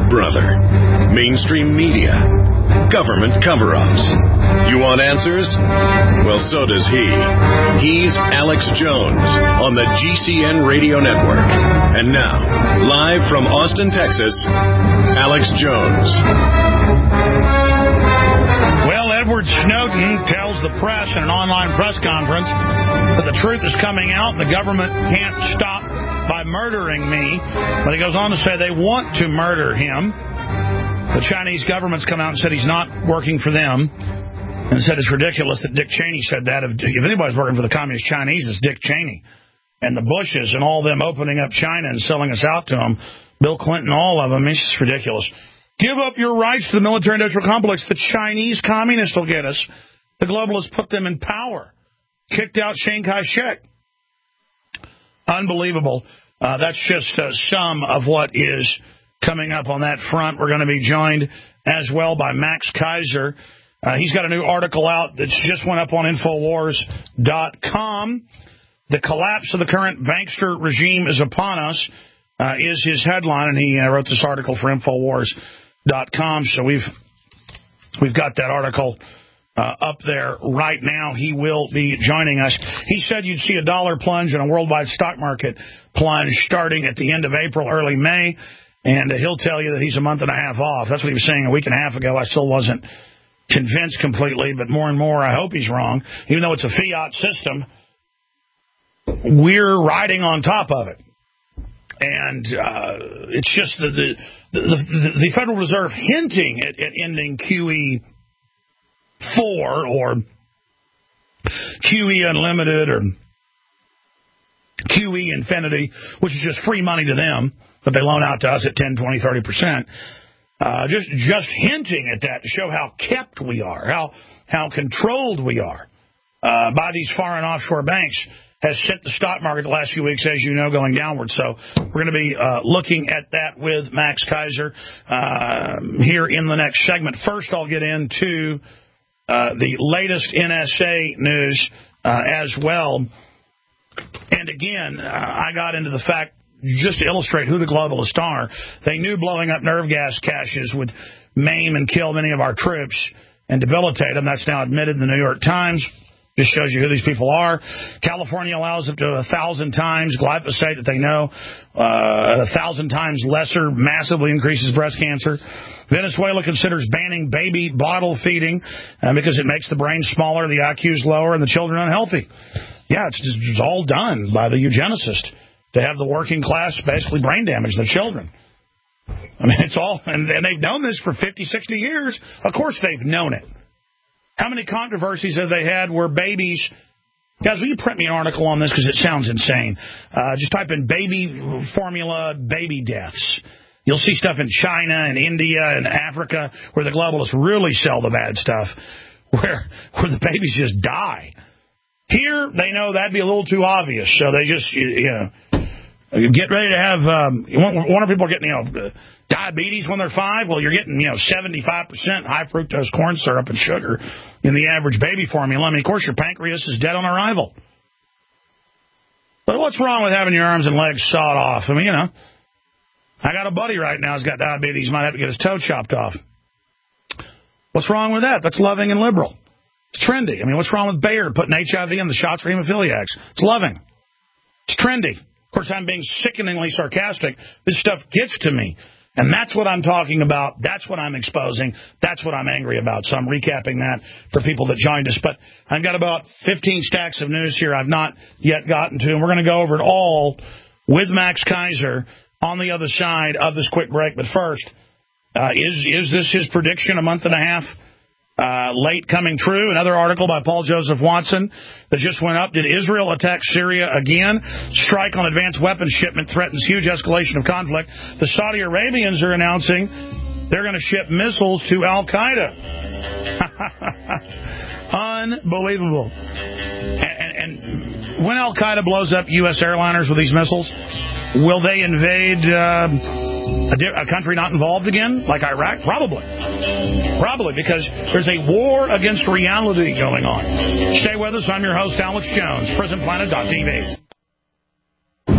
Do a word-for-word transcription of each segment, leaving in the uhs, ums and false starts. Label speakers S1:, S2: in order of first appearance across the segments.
S1: brother. Mainstream media. Government cover-ups. You want answers? Well, so does he. He's Alex Jones on the G C N Radio Network. And now, live from Austin, Texas, Alex Jones.
S2: Well, Edward Snowden tells the press in an online press conference that the truth is coming out and the government can't stop by murdering me. But he goes on to say they want to murder him. The Chinese government's come out and said he's not working for them and said it's ridiculous that Dick Cheney said that. If, if anybody's working for the communist Chinese, it's Dick Cheney. And the Bushes and all them opening up China and selling us out to them, Bill Clinton, all of them, it's just ridiculous. Give up your rights to the military-industrial complex. The Chinese communists will get us. The globalists put them in power. Kicked out Chiang Kai-shek. Unbelievable. Uh, that's just uh, some of what is coming up on that front. We're going to be joined as well by Max Keiser. Uh, he's got a new article out that just went up on Infowars dot com. The collapse of the current bankster regime is upon us, uh, is his headline, and he uh, wrote this article for Infowars dot com. So we've we've got that article uh, up there right now. He will be joining us. He said you'd see a dollar plunge and a worldwide stock market plunge starting at the end of April, early May. And uh, he'll tell you that he's a month and a half off. That's what he was saying a week and a half ago. I still wasn't convinced completely, but more and more I hope he's wrong. Even though it's a fiat system, we're riding on top of it. And uh, it's just the, the, the, the, the Federal Reserve hinting at, at ending Q E four or Q E Unlimited or Q E Infinity, which is just free money to them that they loan out to us at ten, twenty, thirty percent. Uh, just just hinting at that to show how kept we are, how how controlled we are uh, by these foreign offshore banks has sent the stock market the last few weeks, as you know, going downward. So we're going to be uh, looking at that with Max Keiser uh, here in the next segment. First, I'll get into uh, the latest N S A news uh, as well. And again, uh, I got into the fact, just to illustrate who the globalists are, they knew blowing up nerve gas caches would maim and kill many of our troops and debilitate them. That's now admitted in the New York Times. Just shows you who these people are. California allows up to a thousand times glyphosate that they know, uh, a thousand times lesser, massively increases breast cancer. Venezuela considers banning baby bottle feeding uh, because it makes the brain smaller, the I Q's lower, and the children unhealthy. Yeah, it's just it's all done by the eugenicist to have the working class basically brain damage the children. I mean, it's all, and, and they've known this for fifty, sixty years. Of course they've known it. How many controversies have they had where babies... Guys, will you print me an article on this because it sounds insane? Uh, just type in baby formula, baby deaths. You'll see stuff in China and India and Africa where the globalists really sell the bad stuff, where where the babies just die. Here, they know that'd be a little too obvious, so they just, you, you know, get ready to have, um, one of people are getting, you know, diabetes when they're five. Well, you're getting, you know, seventy-five percent high fructose corn syrup and sugar in the average baby formula. I mean, of course, your pancreas is dead on arrival. But what's wrong with having your arms and legs sawed off? I mean, you know, I got a buddy right now who's got diabetes, might have to get his toe chopped off. What's wrong with that? That's loving and liberal. It's trendy. I mean, what's wrong with Bayer putting H I V in the shots for hemophiliacs? It's loving. It's trendy. Of course, I'm being sickeningly sarcastic. This stuff gets to me. And that's what I'm talking about. That's what I'm exposing. That's what I'm angry about. So I'm recapping that for people that joined us. But I've got about fifteen stacks of news here I've not yet gotten to. And we're going to go over it all with Max Keiser on the other side of this quick break. But first, uh, is, is this his prediction a month and a half Uh, late coming true? Another article by Paul Joseph Watson that just went up. Did Israel attack Syria again? Strike on advanced weapons shipment threatens huge escalation of conflict. The Saudi Arabians are announcing they're going to ship missiles to Al-Qaeda. Unbelievable. And, and, and when Al-Qaeda blows up U S airliners with these missiles, will they invade uh, a, a country not involved again, like Iraq? Probably. Probably, because there's a war against reality going on. Stay with us. I'm your host, Alex Jones, prison planet dot t v.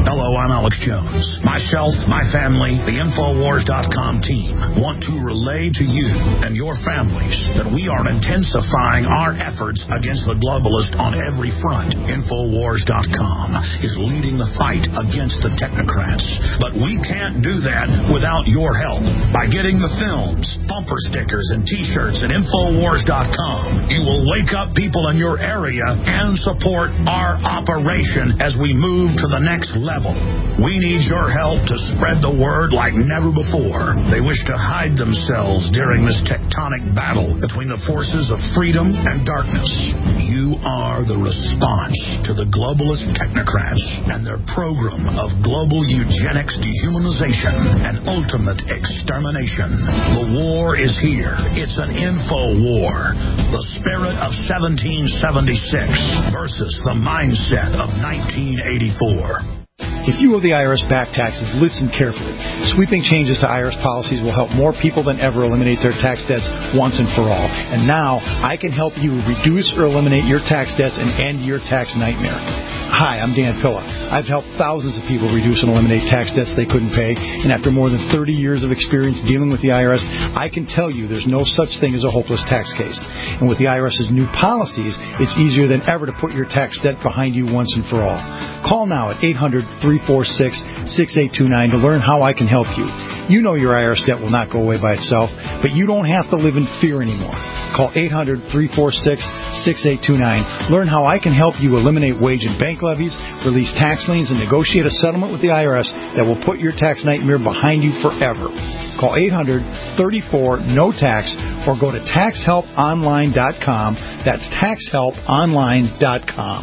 S2: Hello, I'm Alex Jones. Myself, my family, the Infowars dot com team want to relay to you and your families that we are intensifying our efforts against the globalist on every front. Infowars dot com is leading the fight against the technocrats, but we can't do that without your help. By getting the films, bumper stickers, and T-shirts at Infowars dot com, you will wake up people in your area and support our operation as we move to the next level. We need your help to spread the word like never before. They wish to hide themselves during this tectonic battle between the forces of freedom and darkness. You are the response to the globalist technocrats and their program of global eugenics, dehumanization, and ultimate extermination. The war is here. It's an info war. The spirit of seventeen seventy-six versus the mindset of nineteen eighty-four.
S3: If you owe the I R S back taxes, listen carefully. Sweeping changes to I R S policies will help more people than ever eliminate their tax debts once and for all. And now, I can help you reduce or eliminate your tax debts and end your tax nightmare. Hi, I'm Dan Pilla. I've helped thousands of people reduce and eliminate tax debts they couldn't pay, and after more than thirty years of experience dealing with the I R S, I can tell you there's no such thing as a hopeless tax case. And with the IRS's new policies, it's easier than ever to put your tax debt behind you once and for all. Call now at eight hundred, three four six, six eight two nine to learn how I can help you. You know your I R S debt will not go away by itself, but you don't have to live in fear anymore. Call eight hundred, three four six, six eight two nine. Learn how I can help you eliminate wage and bank levies, release tax liens, and negotiate a settlement with the I R S that will put your tax nightmare behind you forever. Call eight hundred, thirty-four, no tax or go to tax help online dot com. That's tax help online dot com.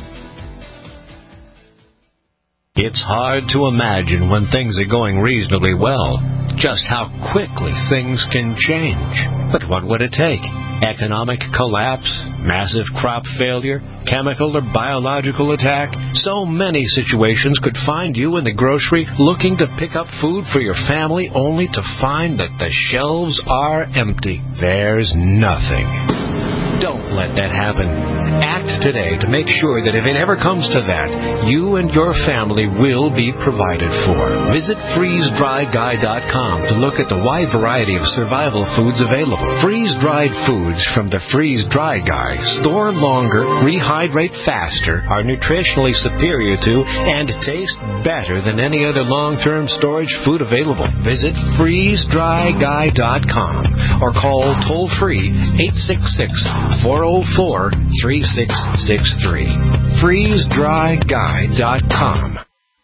S4: It's hard to imagine when things are going reasonably well just how quickly things can change. But what would it take? Economic collapse, massive crop failure, chemical or biological attack? So many situations could find you in the grocery looking to pick up food for your family only to find that the shelves are empty. There's nothing. Don't let that happen. Act today to make sure that if it ever comes to that, you and your family will be provided for. Visit freeze dry guy dot com to look at the wide variety of survival foods available. Freeze-dried foods from the Freeze Dry Guy store longer, rehydrate faster, are nutritionally superior to, and taste better than any other long-term storage food available. Visit freeze dry guy dot com or call toll-free eight six six, four oh four, three six six three. freeze dry guy dot com.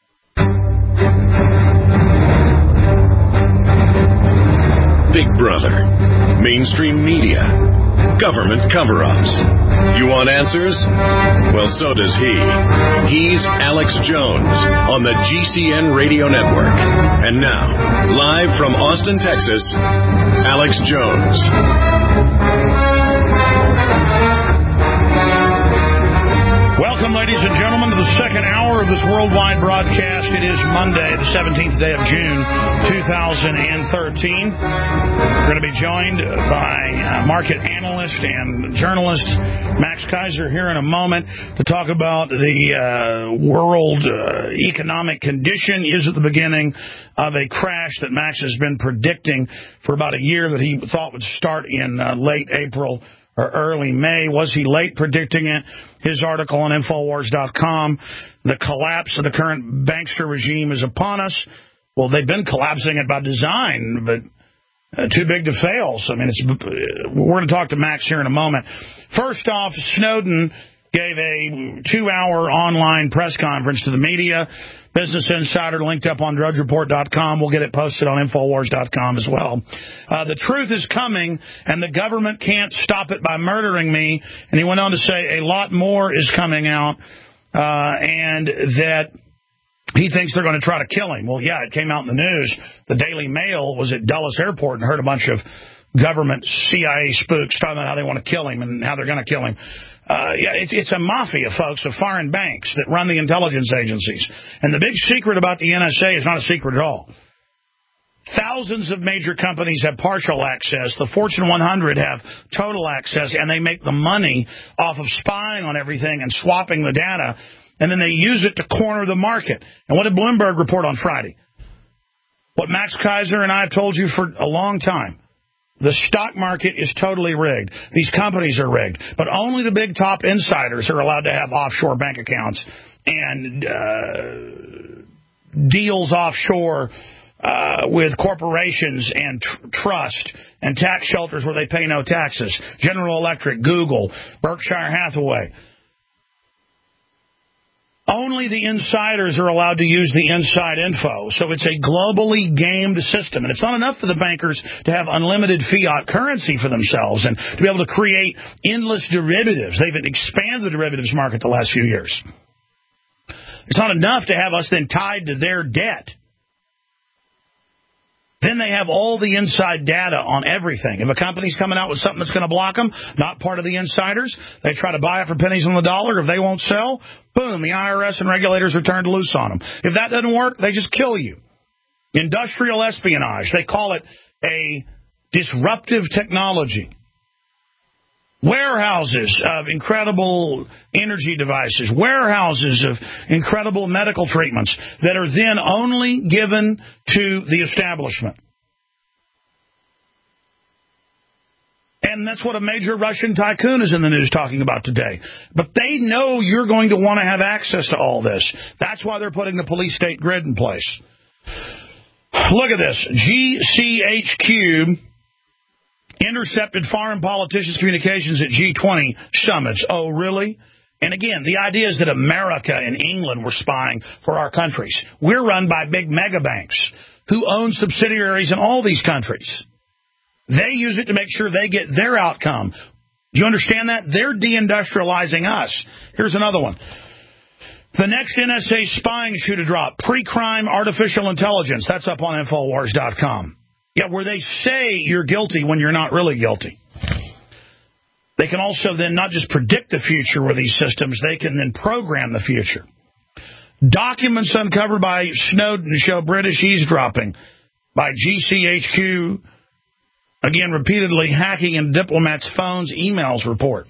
S1: Big Brother, mainstream media, government cover-ups. You want answers? Well, so does he. He's Alex Jones on the G C N Radio Network. And now, live from Austin, Texas, Alex Jones.
S2: Welcome, ladies and gentlemen, to the second hour of this worldwide broadcast. It is Monday, the seventeenth day of June, two thousand thirteen. We're going to be joined by uh, market analyst and journalist Max Keiser here in a moment to talk about the uh, world uh, economic condition is at the beginning of a crash that Max has been predicting for about a year that he thought would start in uh, late April or early May. Was he late predicting it? His article on Infowars dot com, the collapse of the current bankster regime is upon us. Well, they've been collapsing it by design, but uh, too big to fail. So, I mean, it's, uh, we're going to talk to Max here in a moment. First off, Snowden gave a two-hour online press conference to the media. Business Insider linked up on Drudge Report dot com. We'll get it posted on Infowars dot com as well. Uh, the truth is coming, and the government can't stop it by murdering me. And he went on to say a lot more is coming out, uh, and that he thinks they're going to try to kill him. Well, yeah, it came out in the news. The Daily Mail was at Dulles Airport and heard a bunch of government C I A spooks talking about how they want to kill him and how they're going to kill him. Uh, yeah, it's, it's a mafia, folks, of foreign banks that run the intelligence agencies. And the big secret about the N S A is not a secret at all. Thousands of major companies have partial access. The Fortune one hundred have total access, and they make the money off of spying on everything and swapping the data. and then they use it to corner the market. And what did Bloomberg report on Friday? What Max Kaiser and I have told you for a long time. The stock market is totally rigged. These companies are rigged. But only the big top insiders are allowed to have offshore bank accounts and uh, deals offshore uh, with corporations and tr- trust and tax shelters where they pay no taxes. General Electric, Google, Berkshire Hathaway. Only the insiders are allowed to use the inside info. So it's a globally gamed system. And it's not enough for the bankers to have unlimited fiat currency for themselves and to be able to create endless derivatives. They've expanded the derivatives market the last few years. It's not enough to have us then tied to their debt. Then they have all the inside data on everything. If a company's coming out with something that's going to block them, not part of the insiders, they try to buy it for pennies on the dollar. If they won't sell, boom, the I R S and regulators are turned loose on them. If that doesn't work, they just kill you. Industrial espionage. They call it a disruptive technology. Warehouses of incredible energy devices, warehouses of incredible medical treatments that are then only given to the establishment. And that's what a major Russian tycoon is in the news talking about today. But they know you're going to want to have access to all this. That's why they're putting the police state grid in place. Look at this. G C H Q intercepted foreign politicians' communications at G twenty summits. Oh, really? And again, the idea is that America and England were spying for our countries. We're run by big mega banks who own subsidiaries in all these countries. They use it to make sure they get their outcome. Do you understand that? They're deindustrializing us. Here's another one. The next N S A spying shoe to drop. Pre-crime artificial intelligence. That's up on Infowars dot com. Yeah, where they say you're guilty when you're not really guilty. They can also then not just predict the future with these systems, they can then program the future. Documents uncovered by Snowden show British eavesdropping by G C H Q, again, repeatedly hacking in diplomats' phones, emails report.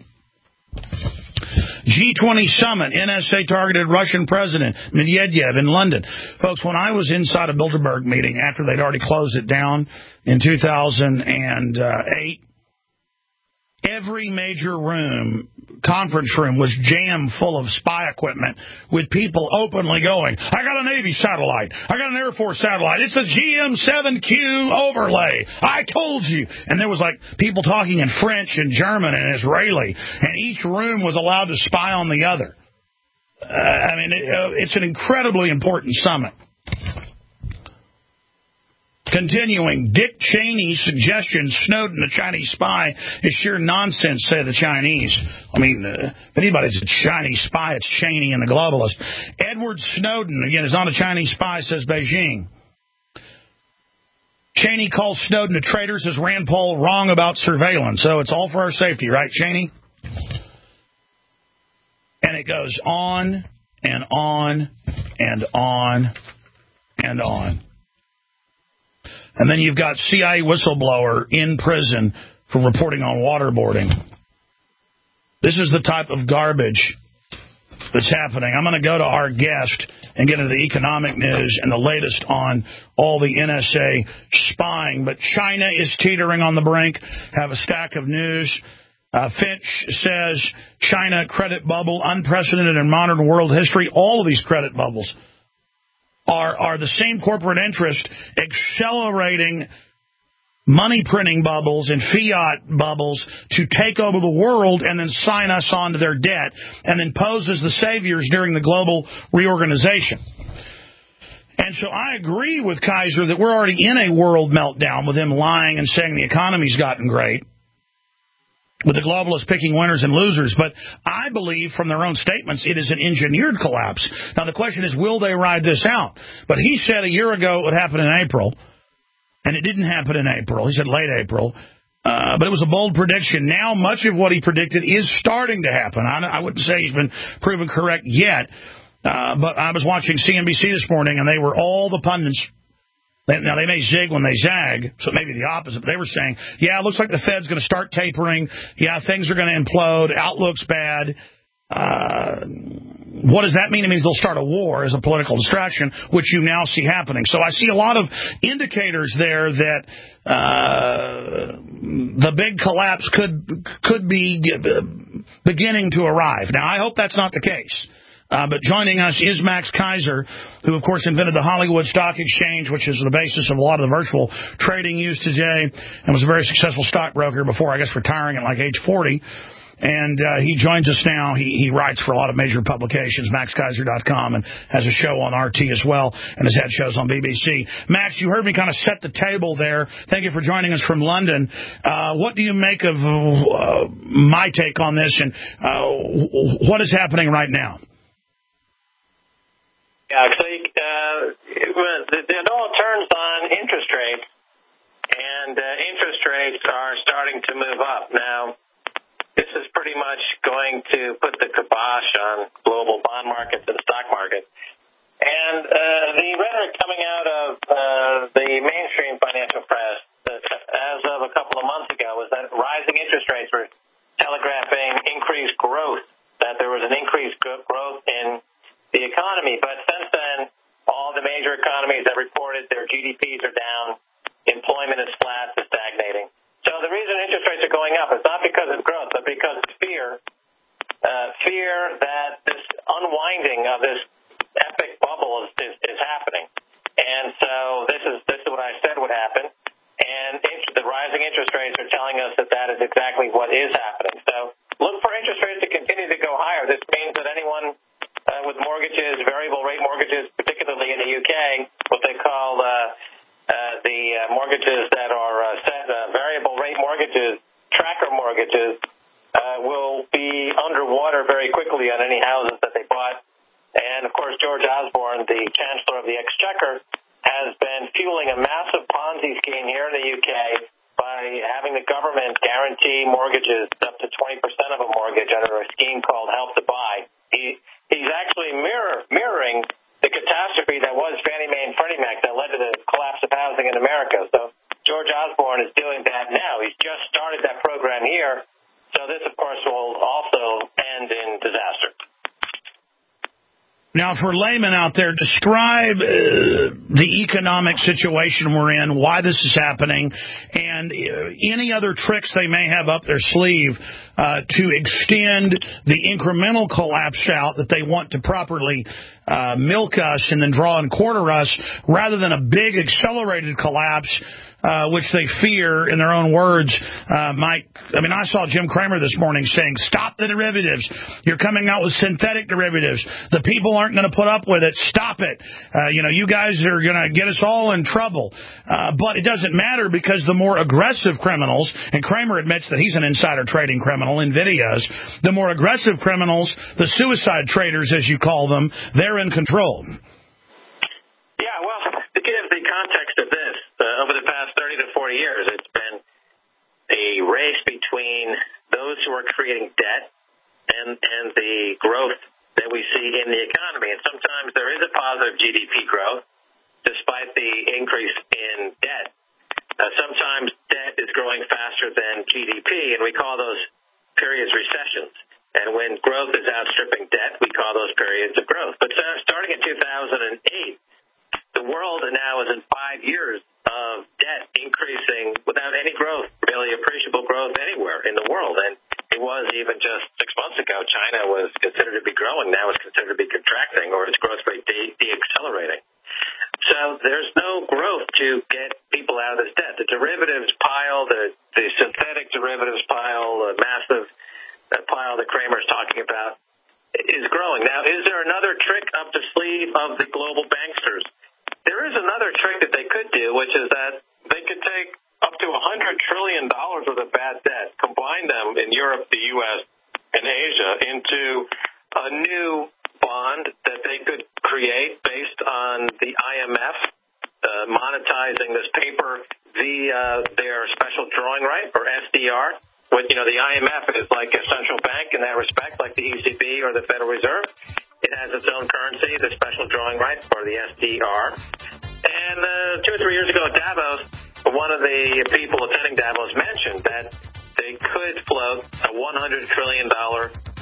S2: G twenty summit, N S A targeted Russian President Medvedev in London. Folks, when I was inside a Bilderberg meeting after they'd already closed it down in two thousand eight, every major room, conference room, was jammed full of spy equipment with people openly going, I got a Navy satellite. I got an Air Force satellite. It's a G M seven Q overlay. I told you. And there was like people talking in French and German and Israeli. And each room was allowed to spy on the other. Uh, I mean, it, uh, it's an incredibly important summit. Continuing, Dick Cheney's suggestion Snowden, a Chinese spy, is sheer nonsense, say the Chinese. I mean, uh, if anybody's a Chinese spy, it's Cheney and the globalist. Edward Snowden, again, is not a Chinese spy, says Beijing. Cheney calls Snowden a traitor, says Rand Paul wrong about surveillance. So it's all for our safety, right, Cheney? And it goes on and on and on and on. And then you've got C I A whistleblower in prison for reporting on waterboarding. This is the type of garbage that's happening. I'm going to go to our guest and get into the economic news and the latest on all the N S A spying. But China is teetering on the brink. Have a stack of news. Uh, Finch says China credit bubble, unprecedented in modern world history. All of these credit bubbles are are the same corporate interest accelerating money printing bubbles and fiat bubbles to take over the world and then sign us on to their debt and then pose as the saviors during the global reorganization. And so I agree with Kaiser that we're already in a world meltdown with him lying and saying the economy's gotten great, with the globalists picking winners and losers. But I believe from their own statements it is an engineered collapse. Now, the question is, will they ride this out? But he said a year ago it would happen in April, and it didn't happen in April. He said late April. Uh, but it was a bold prediction. Now much of what he predicted is starting to happen. I, I wouldn't say he's been proven correct yet. Uh, but I was watching C N B C this morning, and they were all the pundits. Now, they may zig when they zag, so maybe the opposite. But they were saying, yeah, it looks like the Fed's going to start tapering. Yeah, things are going to implode. Outlook's bad. Uh, what does that mean? It means they'll start a war as a political distraction, which you now see happening. So I see a lot of indicators there that uh, the big collapse could could be beginning to arrive. Now, I hope that's not the case. Uh, but joining us is Max Keiser, who, of course, invented the Hollywood Stock Exchange, which is the basis of a lot of the virtual trading used today, and was a very successful stockbroker before, I guess, retiring at like age forty. And uh, he joins us now. He, he writes for a lot of major publications, max keiser dot com, and has a show on R T as well, and has had shows on B B C. Max, you heard me kind of set the table there. Thank you for joining us from London. Uh, what do you make of uh, my take on this, and uh, what is happening right now?
S5: Yeah, so uh, it, it all turns on interest rates, and uh, interest rates are starting to move up. Now, this is pretty much going to put the kibosh on global bond markets and stock markets. And uh, the rhetoric coming out of uh, the mainstream financial press uh, as of a couple of months ago was that rising interest rates were telegraphing increased growth, that there was an increased growth in the economy. But since then, all the major economies have reported their G D Ps are down, employment is flat to stagnating. So the reason interest rates are going up is not because of growth, but because of fear, uh, fear that this unwinding of this epic bubble is, is, is happening. And so this is this is what I said would happen. And int- the rising interest rates are telling us that that is exactly what is happening. So look for interest rates to continue to go higher. This means that anyone uh, with mortgages, variable rate mortgages, particularly in the U K, what they call uh, Uh, the uh, mortgages that are uh, set, uh, variable rate mortgages, tracker mortgages, uh, will be underwater very quickly on any houses that they bought. And, of course, George Osborne, the Chancellor of the Exchequer, has been fueling a massive Ponzi scheme here in the U K by having the government guarantee mortgages up to twenty percent of a mortgage under a scheme called Help to Buy. He, he's actually mirror, mirroring the catastrophe that was Fannie Mae and Freddie Mac that led to the collapse of housing in America. So George Osborne is doing that now. He's just started that program here. So this, of course, will also end in disaster.
S2: Now, for laymen out there, describe uh, the economic situation we're in, why this is happening, and uh, any other tricks they may have up their sleeve uh, to extend the incremental collapse out that they want to properly uh, milk us and then draw and quarter us, rather than a big accelerated collapse, Uh, which they fear, in their own words, uh, might... I mean, I saw Jim Cramer this morning saying, stop the derivatives. You're coming out with synthetic derivatives. The people aren't going to put up with it. Stop it. Uh, you know, you guys are going to get us all in trouble. Uh, but it doesn't matter, because the more aggressive criminals, and Cramer admits that he's an insider trading criminal, NVIDIA is, the more aggressive criminals, the suicide traders, as you call them, they're in control.
S5: Yeah, well, to give the context of this, uh, over the past thirty to forty years, it's been a race between those who are creating debt and, and the growth that we see in the economy. And sometimes there is a positive G D P growth despite the increase in debt. Uh, sometimes debt is growing faster than G D P, and we call those periods recessions. And when growth is outstripping debt, we call those periods of growth. But uh, starting in two thousand eight, the world now is in five years of debt increasing without any growth, really appreciable growth anywhere in the world. And it was even just six months ago, China was considered to be growing. Now it's considered to be contracting, or its growth rate de- de-accelerating. So there's no growth to get people out of this debt. The derivatives pile, the, the synthetic derivatives pile, the massive pile that Cramer's talking about, is growing. Now, is there another trick up the sleeve of the global banksters? There is another trick that they could do, which is that they could take up to one hundred trillion dollars worth of bad debt, combine them in Europe, the U S, and Asia into a new bond that they could create based on the I M F uh, monetizing this paper via their special drawing right, or S D R. With, you know, the I M F is like a central bank in that respect, like the E C B or the Federal Reserve. It has its own currency, the special drawing rights, or the S D R. And uh, two or three years ago at Davos, one of the people attending Davos mentioned that they could float a one hundred trillion dollars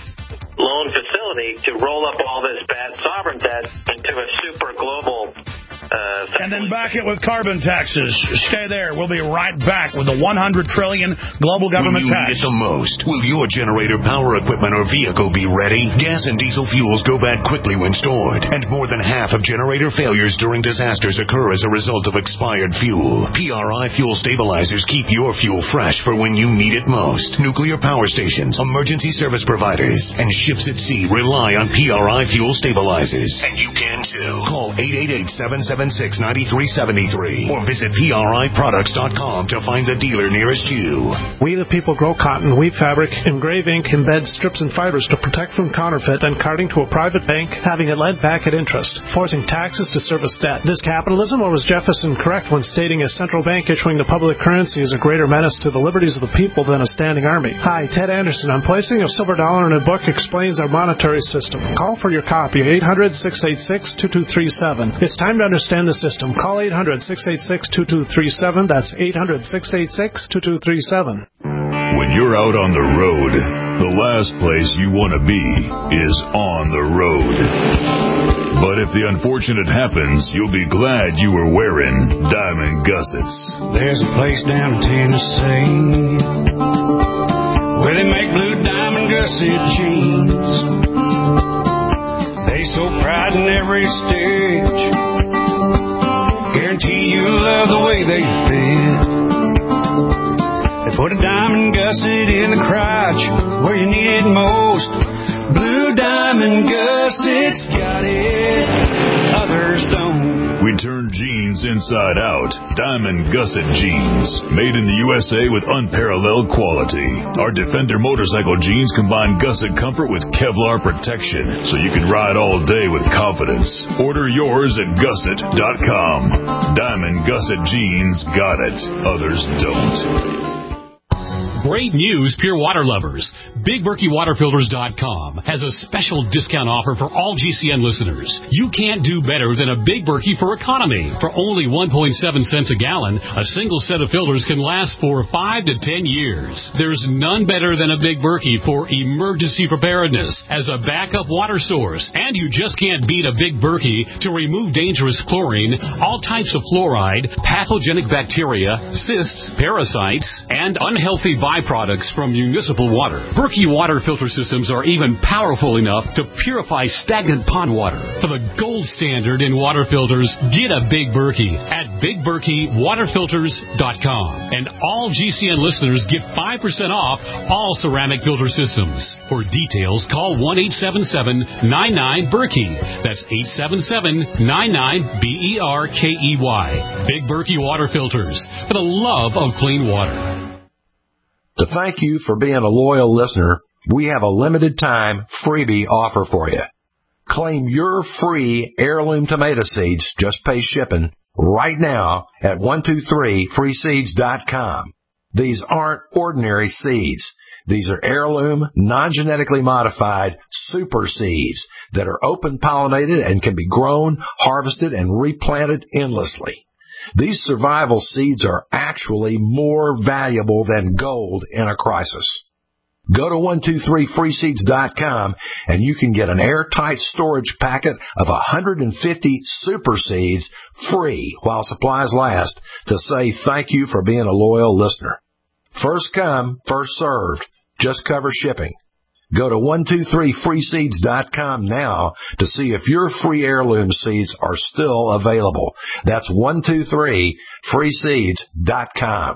S5: loan facility to roll up all this bad sovereign debt into a super global Uh,
S2: and then back it with carbon taxes. Stay there. We'll be right back with the one hundred trillion dollars global government
S1: when you
S2: tax.
S1: Need it the most. Will your generator, power equipment, or vehicle be ready? Gas and diesel fuels go bad quickly when stored, and more than half of generator failures during disasters occur as a result of expired fuel. P R I fuel stabilizers keep your fuel fresh for when you need it most. Nuclear power stations, emergency service providers, and ships at sea rely on P R I fuel stabilizers. And you can too. Call eight eight eight, seven seven six, nine three seven three or visit P R I products dot com to find the dealer nearest you.
S6: We the people grow cotton, weave fabric, engrave ink, embed strips and fibers to protect from counterfeit, and carting to a private bank, having it lent back at interest, forcing taxes to service debt. This capitalism, or was Jefferson correct when stating a central bank issuing the public currency is a greater menace to the liberties of the people than a standing army? Hi, Ted Anderson. I'm placing a silver dollar in a book explains our monetary system. Call for your copy, eight hundred, six eight six, two two three seven. It's time to understand the system. Call eight hundred, six eight six, two two three seven. That's eight hundred, six eight six, two two three seven.
S7: When you're out on the road, the last place you want to be is on the road. But if the unfortunate happens, you'll be glad you were wearing diamond gussets.
S8: There's a place down in Tennessee where they make blue diamond gusset jeans. They so pride in every stitch, guarantee you love the way they fit. They put a diamond gusset in the crotch where you need it most. Blue diamond gussets got it, others don't.
S7: We turn jeans inside out. Diamond gusset jeans, made in the U S A with unparalleled quality. Our Defender motorcycle jeans combine gusset comfort with Kevlar protection, so you can ride all day with confidence. Order yours at gusset dot com. Diamond gusset jeans got it, others don't.
S9: Great news, pure water lovers. Big Berkey Water Filters dot com has a special discount offer for all G C N listeners. You can't do better than a Big Berkey for economy. For only one point seven cents a gallon, a single set of filters can last for five to ten years. There's none better than a Big Berkey for emergency preparedness as a backup water source. And you just can't beat a Big Berkey to remove dangerous chlorine, all types of fluoride, pathogenic bacteria, cysts, parasites, and unhealthy viruses. Byproducts from municipal water. Berkey water filter systems are even powerful enough to purify stagnant pond water. For the gold standard in water filters, get a Big Berkey at Big Berkey Water Filters dot com. And all G C N listeners get five percent off all ceramic filter systems. For details, call one eight seven seven, nine nine, Berkey. That's eight seven seven, nine nine, B E R K E Y. Big Berkey Water Filters, for the love of clean water.
S10: To thank you for being a loyal listener, we have a limited time freebie offer for you. Claim your free heirloom tomato seeds, just pay shipping, right now at one two three free seeds dot com. These aren't ordinary seeds. These are heirloom, non-genetically modified super seeds that are open-pollinated and can be grown, harvested, and replanted endlessly. These survival seeds are actually more valuable than gold in a crisis. Go to one two three free seeds dot com and you can get an airtight storage packet of one hundred fifty super seeds free while supplies last to say thank you for being a loyal listener. First come, first served. Just cover shipping. Go to one two three free seeds dot com now to see if your free heirloom seeds are still available. That's one two three free seeds dot com.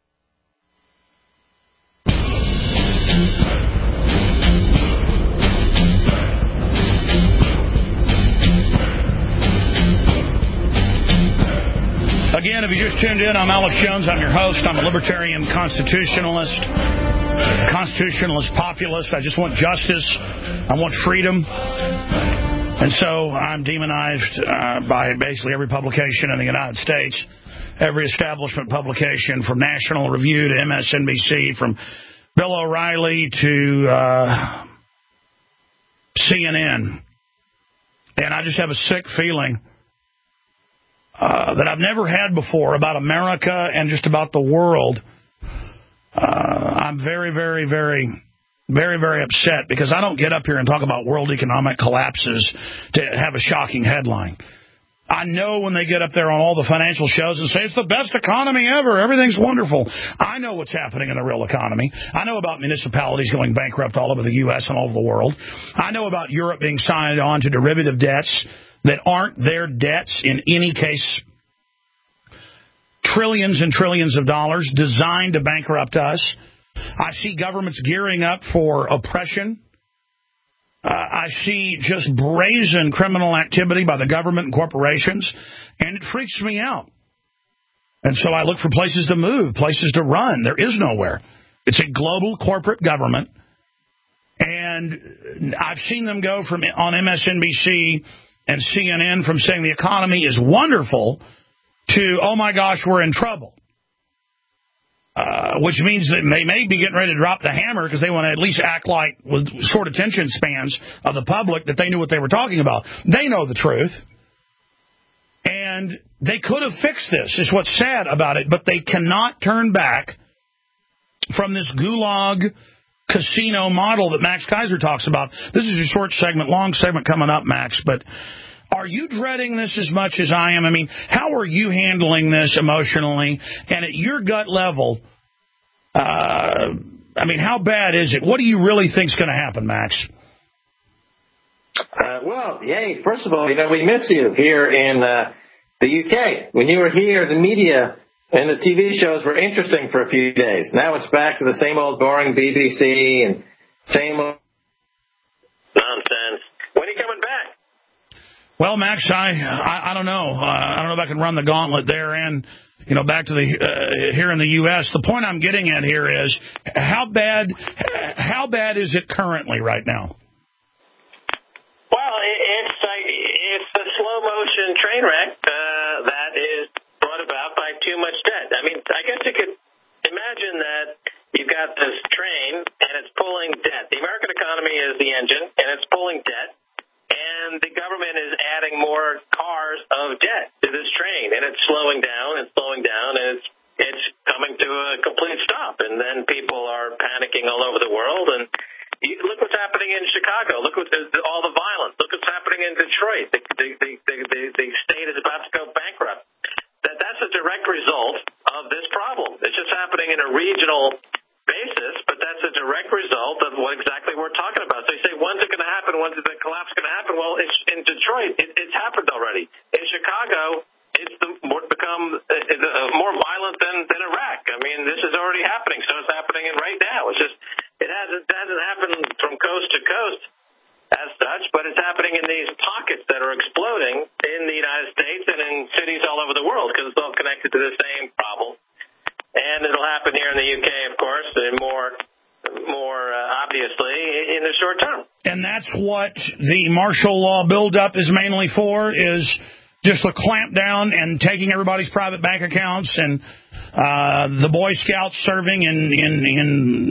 S2: Again, if you just tuned in, I'm Alex Jones. I'm your host. I'm a libertarian constitutionalist, constitutionalist populist. I just want justice. I want freedom. And so I'm demonized uh, by basically every publication in the United States, every establishment publication, from National Review to M S N B C, from Bill O'Reilly to uh, C N N. And I just have a sick feeling Uh, that I've never had before about America and just about the world. Uh, I'm very, very, very very, very upset because I don't get up here and talk about world economic collapses to have a shocking headline. I know when they get up there on all the financial shows and say it's the best economy ever, everything's wonderful. I know what's happening in the real economy. I know about municipalities going bankrupt all over the U S and all over the world. I know about Europe being signed on to derivative debts that aren't their debts in any case. Trillions and trillions of dollars designed to bankrupt us. I see governments gearing up for oppression. Uh, I see just brazen criminal activity by the government and corporations, and it freaks me out. And so I look for places to move, places to run. There is nowhere. It's a global corporate government, and I've seen them go from on M S N B C and C N N from saying the economy is wonderful to, oh, my gosh, we're in trouble. Uh, which means that they may be getting ready to drop the hammer because they want to at least act like, with short attention spans of the public, that they knew what they were talking about. They know the truth. And they could have fixed this, is what's sad about it, but they cannot turn back from this gulag casino model that Max Kaiser talks about. This is a short segment, long segment coming up, Max, but are you dreading this as much as I am? I mean, how are you handling this emotionally? And at your gut level, uh, I mean, how bad is it? What do you really think is going to happen, Max?
S5: Uh, well, yay, first of all, you know, we miss you here in uh, the U K. When you were here, the media and the T V shows were interesting for a few days. Now it's back to the same old boring B B C and same old nonsense. When are you coming back?
S2: Well, Max, I, I I don't know. Uh, I don't know if I can run the gauntlet there and, you know, back to the uh, here in the U S. The point I'm getting at here is how bad how bad is it currently right now?
S5: Well, it's a, it's a slow motion train wreck uh, that is brought about by too much debt. I mean, I guess you could imagine that you've got this train and it's pulling debt. The American economy is the engine and it's pulling debt. And the government is adding more cars of debt to this train, and it's slowing down and slowing down, and it's it's coming to a complete stop. And then people are panicking all over the world. And you, look what's happening in Chicago. Look what the, all the violence. Look what's happening in Detroit. The, the, the, the, the, the state is about to go bankrupt. That that's a direct result of this problem. It's just happening in a regional basis, but that's a direct result of what exactly we're talking about. So you say, when's it going to happen? When's the collapse going to happen? Well, it's in Detroit. It, it's happened already. In Chicago, it's the, more, become uh, uh, more violent than, than Iraq. I mean, this is already happening. So it's happening right now. It's just it hasn't, it hasn't happened from coast to coast as such, but it's happening in these pockets that are exploding in the United States and in cities all over the world because it's all connected to the same problem. And it'll happen here in the U K, of course, and more, more uh, obviously in the short term.
S2: And that's what the martial law buildup is mainly for, is just a clamp down and taking everybody's private bank accounts and uh, the Boy Scouts serving in in, in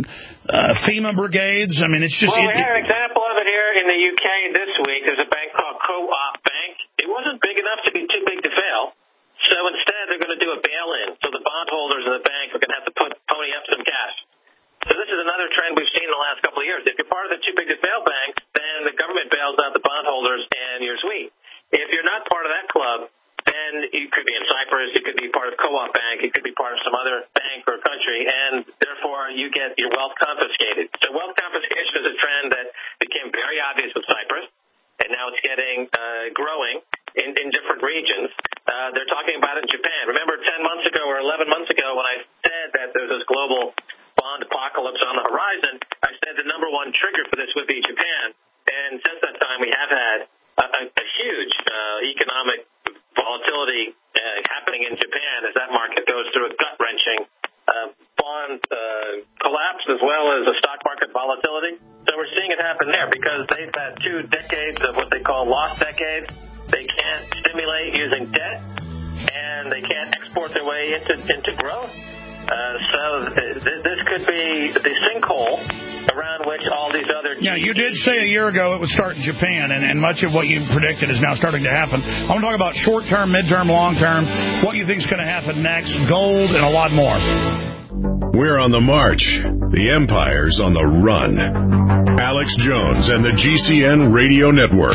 S2: uh, FEMA brigades. I mean, it's just.
S5: Well,
S2: it,
S5: we had an example of it here in the U K this week. There's a bank called Co-op Bank. It wasn't big enough to be too big to fail. So instead, they're going to do a bail-in. So the bondholders of the bank are going to have to put pony up some cash. So this is another trend we've seen in the last couple of years. If you're part of the too-big-to-fail banks, then the government bails out the bondholders, and you're sweet. If you're not part of that club, then you could be in Cyprus, you could be part of Co-op Bank, you could be part of some other bank or country, and therefore you get your wealth confiscated. So wealth confiscation is a trend that became very obvious with Cyprus, and now it's getting uh, growing in, in different regions. Uh, they're talking about it in Japan. Remember ten months ago or eleven months ago when I said that there's this global bond apocalypse on the horizon, I said the number one trigger for this would be Japan. And since that time, we have had a, a, a huge uh, economic volatility uh, happening in Japan as that market goes through a gut-wrenching uh, bond uh, collapse as well as a stock market volatility. So we're seeing it happen there because they've had two decades of what they call lost decades. They can't stimulate using debt, and they can't export their way into into growth. Uh, so th- th- this could be the sinkhole around which all these other...
S2: Yeah, you did say a year ago it would start in Japan, and, and much of what you predicted is now starting to happen. I want to talk about short-term, mid-term, long-term, what you think is going to happen next, gold, and a lot more.
S1: We're on the march. The empire's on the run. Alex Jones and the G C N Radio Network.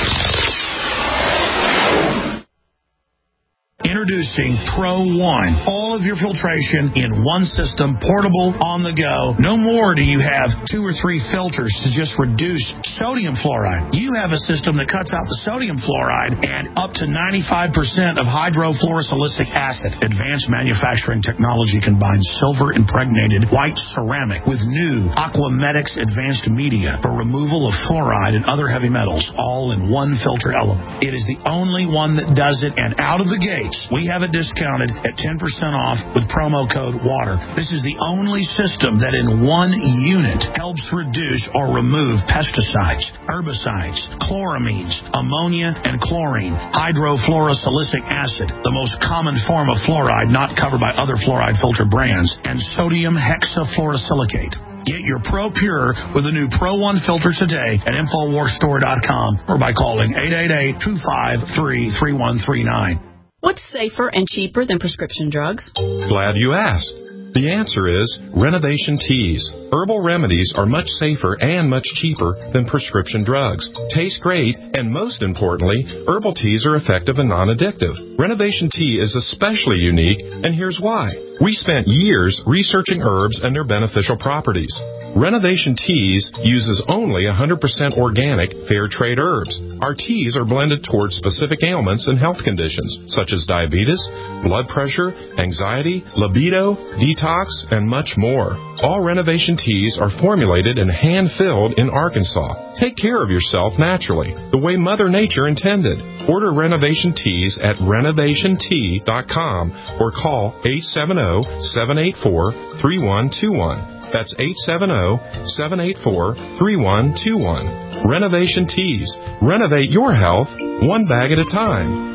S2: Introducing Pro One. All of your filtration in one system, portable, on the go. No more do you have two or three filters to just reduce sodium fluoride. You have a system that cuts out the sodium fluoride and up to ninety-five percent of hydrofluorosilicic acid. Advanced manufacturing technology combines silver-impregnated white ceramic with new Aquamedics advanced media for removal of fluoride and other heavy metals, all in one filter element. It is the only one that does it, and out of the gates, we have it discounted at ten percent off with promo code WATER. This is the only system that in one unit helps reduce or remove pesticides, herbicides, chloramines, ammonia, and chlorine, hydrofluorosilicic acid, the most common form of fluoride not covered by other fluoride filter brands, and sodium hexafluorosilicate. Get your Pro Pure with the new Pro One filter today at Infowars Store dot com or by calling eight eight eight, two five three, three one three nine.
S11: What's safer and cheaper than prescription drugs?
S12: Glad you asked. The answer is Renovation Teas. Herbal remedies are much safer and much cheaper than prescription drugs. Taste great, and most importantly, herbal teas are effective and non-addictive. Renovation Tea is especially unique, and here's why. We spent years researching herbs and their beneficial properties. Renovation Teas uses only one hundred percent organic, fair trade herbs. Our teas are blended towards specific ailments and health conditions, such as diabetes, blood pressure, anxiety, libido, detox, and much more. All Renovation Teas are formulated and hand-filled in Arkansas. Take care of yourself naturally, the way Mother Nature intended. Order Renovation Teas at renovation tea dot com or call eight seven zero, seven eight four, three one two one. That's eight seven zero, seven eight four, three one two one. Renovation Teas. Renovate your health one bag at a time.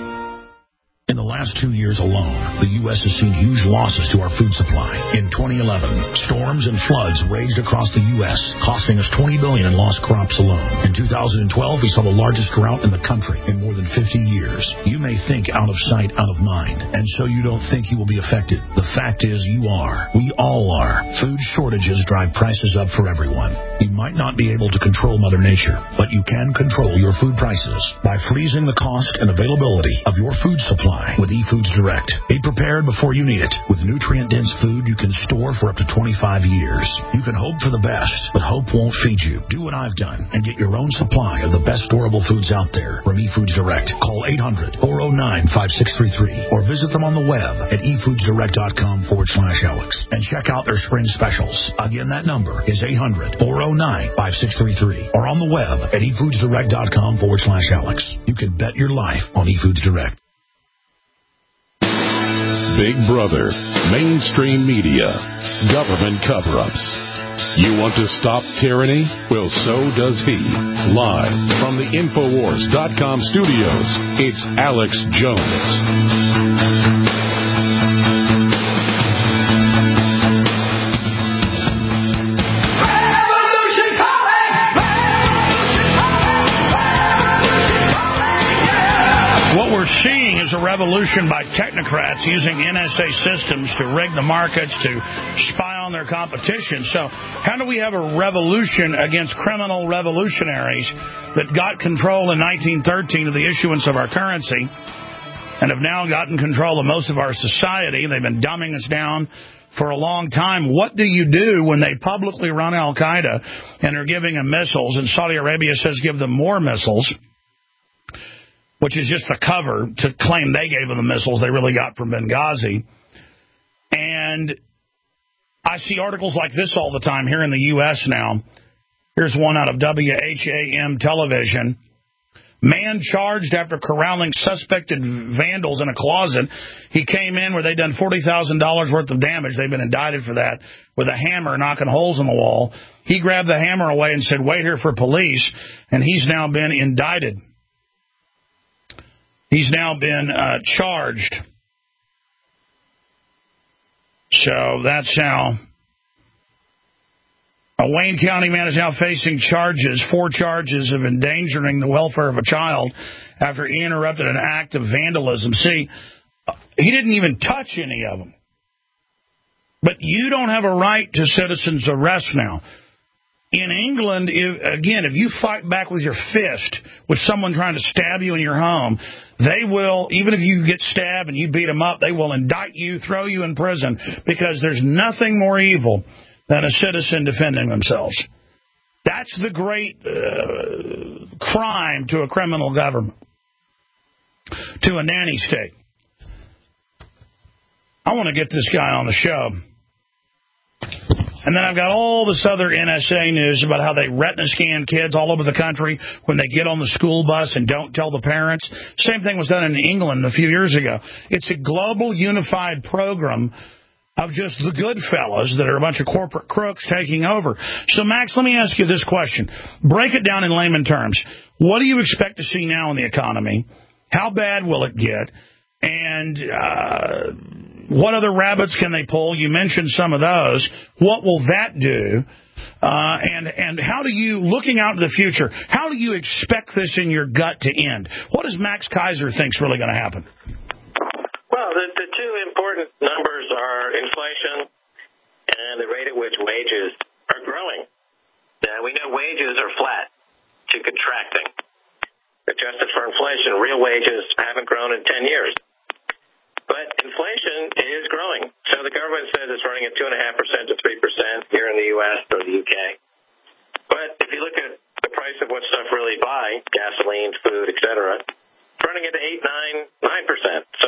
S2: In the last two years alone, the U S has seen huge losses to our food supply. In twenty eleven, storms and floods raged across the U S, costing us twenty billion dollars in lost crops alone. In two thousand twelve, we saw the largest drought in the country in more than fifty years. You may think out of sight, out of mind, and so you don't think you will be affected. The fact is you are. We all are. Food shortages drive prices up for everyone. You might not be able to control Mother Nature, but you can control your food prices by freezing the cost and availability of your food supply with eFoods Direct. Be prepared before you need it. With nutrient-dense food you can store for up to twenty-five years. You can hope for the best, but hope won't feed you. Do what I've done and get your own supply of the best storable foods out there from eFoods Direct. Call eight hundred, four oh nine, five six three three or visit them on the web at efoodsdirect.com forward slash Alex and check out their spring specials. Again, that number is eight hundred, four oh nine, five six three three or on the web at efoodsdirect.com forward slash Alex. You can bet your life on eFoods Direct.
S1: Big Brother, mainstream media, government cover-ups. You want to stop tyranny? Well, so does he. Live from the Infowars dot com studios, it's Alex Jones.
S2: Seeing is a revolution by technocrats using N S A systems to rig the markets, to spy on their competition. So how do we have a revolution against criminal revolutionaries that got control in nineteen thirteen of the issuance of our currency and have now gotten control of most of our society? They've been dumbing us down for a long time. What do you do when they publicly run Al-Qaeda and are giving them missiles, and Saudi Arabia says give them more missiles, which is just a cover to claim they gave them the missiles they really got from Benghazi. And I see articles like this all the time here in the U S now. Here's one out of W H A M television. Man charged after corralling suspected vandals in a closet. He came in where they'd done forty thousand dollars worth of damage. They've been indicted for that, with a hammer knocking holes in the wall. He grabbed the hammer away and said, wait here for police, and he's now been indicted. He's now been uh, charged. So that's how a Wayne County man is now facing charges, four charges of endangering the welfare of a child after he interrupted an act of vandalism. See, he didn't even touch any of them. But you don't have a right to citizens' arrest now. In England, if, again, if you fight back with your fist with someone trying to stab you in your home, they will, even if you get stabbed and you beat them up, they will indict you, throw you in prison, because there's nothing more evil than a citizen defending themselves. That's the great uh, crime to a criminal government, to a nanny state. I want to get this guy on the show. And then I've got all this other N S A news about how they retina scan kids all over the country when they get on the school bus and don't tell the parents. Same thing was done in England a few years ago. It's a global unified program of just the good fellas that are a bunch of corporate crooks taking over. So, Max, let me ask you this question. Break it down in layman terms. What do you expect to see now in the economy? How bad will it get? And uh, what other rabbits can they pull? You mentioned some of those. What will that do? Uh, and and how do you, looking out to the future, how do you expect this in your gut to end? What does Max Keiser think's really going to happen?
S5: Well, the, the two important numbers are inflation and the rate at which wages are growing. Now, we know wages are flat to contracting. Adjusted for inflation, real wages haven't grown in ten years. But inflation is growing. So the government says it's running at two point five percent to three percent here in the U S or the U K. But if you look at the price of what stuff really buy, gasoline, food, et cetera, it's running at eight, nine, nine percent. So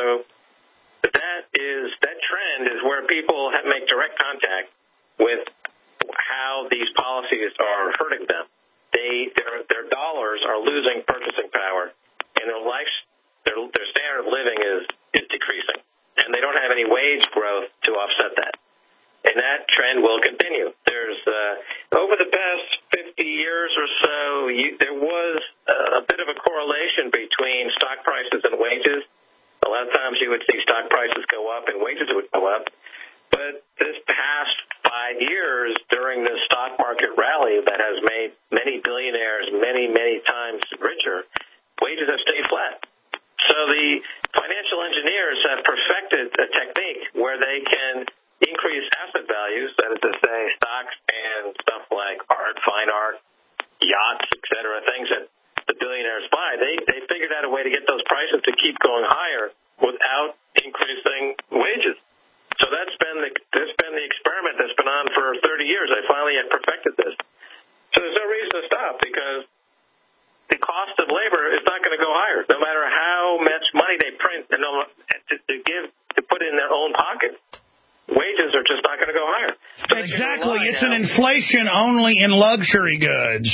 S5: that is that trend is where people have make direct contact with how these policies are hurting them. They their their dollars are losing purchasing power, and their life their their standard of living is is decreasing, and they don't have any wage growth to offset that. And that trend will continue. There's uh, over the past fifty years or so, you, there was a bit of a correlation between stock prices and wages. A lot of times you would see stock prices go up and wages would go up. But this past five years, during the stock market rally that has made many billionaires many, many times richer, wages have stayed flat. So the financial engineers have perfected a technique where they can increase asset values, that is to say, stocks and stuff like art, fine art, yachts, et cetera, things that the billionaires buy. They they figured out a way to get those prices to keep going higher without increasing wages. So that's been the that's been the experiment that's been on for thirty years. I finally had perfected this. So there's no reason to stop, because the cost of labor is not going to go higher, no matter how much money they print and to, to give to put in their own pocket. Wages are just not going to go higher. So
S2: exactly, it's now. An inflation only in luxury goods.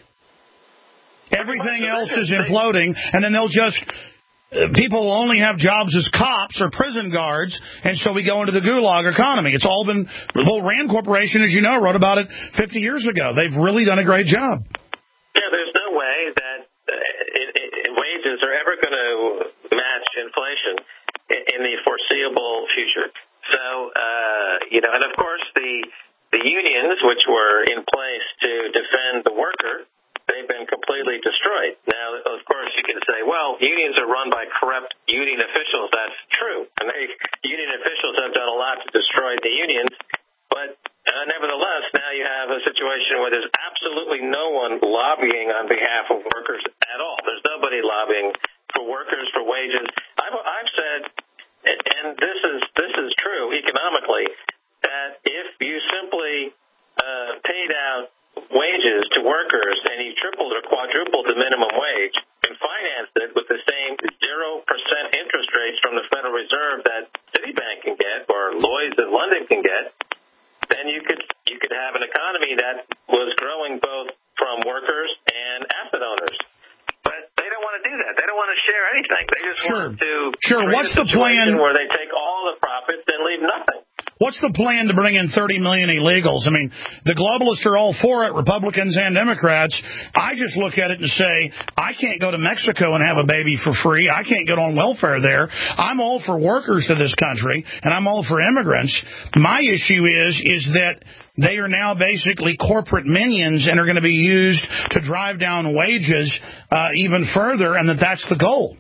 S2: Everything else is imploding, and then they'll just. Uh, people will only have jobs as cops or prison guards, and so we go into the gulag economy. It's all been, well, Rand Corporation, as you know, wrote about it fifty years ago. They've really done a great job.
S5: Yeah, there's no way that uh, it, it, wages are ever going to match inflation in, in the foreseeable future. So, uh, you know, and of course the the unions, which were in place to defend the worker, they've been completely destroyed. Now, of course, you can say, well, unions are run by corrupt union officials. That's true. And they, union officials have done a lot to destroy the unions. But uh, nevertheless, now you have a situation where there's absolutely no one lobbying on behalf of workers at all. There's nobody lobbying for workers, for wages. I've, I've said, and this is this is true economically, that if you simply uh, paid out wages to workers and you tripled or quadrupled the minimum wage and financed it with the same zero percent interest rates from the Federal Reserve that Citibank can get or Lloyd's in London can get, then you could you could have an economy that was growing both from workers and asset owners. But they don't want to do that. They don't want to share anything. They just
S2: sure.
S5: want to
S2: sure. What's the plan
S5: where they take all the profits and leave nothing?
S2: What's the plan to bring in thirty million illegals? I mean, the globalists are all for it, Republicans and Democrats. I just look at it and say, I can't go to Mexico and have a baby for free. I can't get on welfare there. I'm all for workers to this country, and I'm all for immigrants. My issue is, is that they are now basically corporate minions and are going to be used to drive down wages uh, even further, and that that's the goal.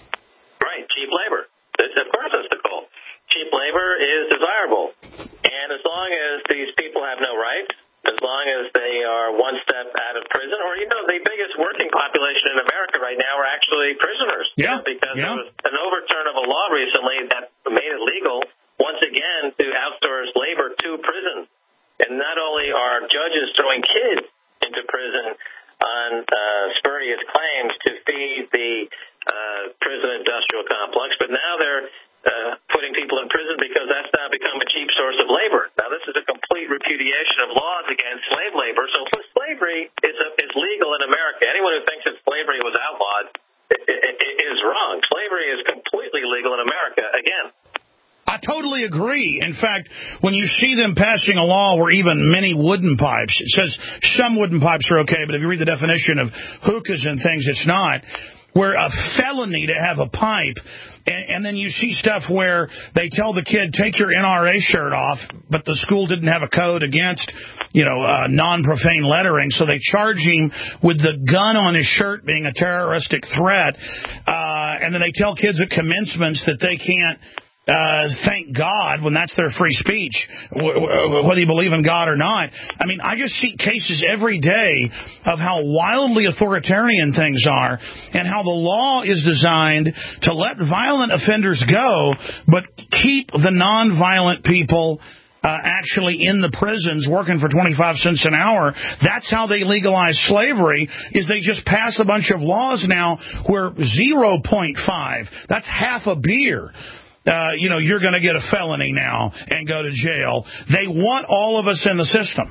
S5: Right, cheap labor. Of course that's the goal. Cheap labor is desirable. And long as these people have no rights, as long as they are one step out of prison, or, you know, the biggest working population in America right now are actually prisoners.
S2: Yeah.
S5: Because
S2: yeah.
S5: there was an overturn of a law recently that made it legal, once again, to outsource labor to prison. And not only are judges throwing kids into prison on uh, spurious claims to feed the uh, prison industrial complex, but now they're uh, putting people in prison because that's now become a cheap source of labor. Now, this is a complete repudiation of laws against slave labor. So slavery is, a, is legal in America. Anyone who thinks that slavery was outlawed is wrong. Slavery is completely legal in America. Again,
S2: I totally agree. In fact, when you see them passing a law where even many wooden pipes, it says some wooden pipes are okay, but if you read the definition of hookahs and things, it's not, where a felony to have a pipe, and, and then you see stuff where they tell the kid, take your N R A shirt off, but the school didn't have a code against, you know, uh, non-profane lettering, so they charge him with the gun on his shirt being a terroristic threat, uh, and then they tell kids at commencements that they can't Uh, thank God when that's their free speech, whether you believe in God or not. I mean, I just see cases every day of how wildly authoritarian things are and how the law is designed to let violent offenders go, but keep the nonviolent people Uh, actually in the prisons working for twenty-five cents an hour. That's how they legalize slavery, is they just pass a bunch of laws now where zero point five, that's half a beer, Uh, you know, you're going to get a felony now and go to jail. They want all of us in the system.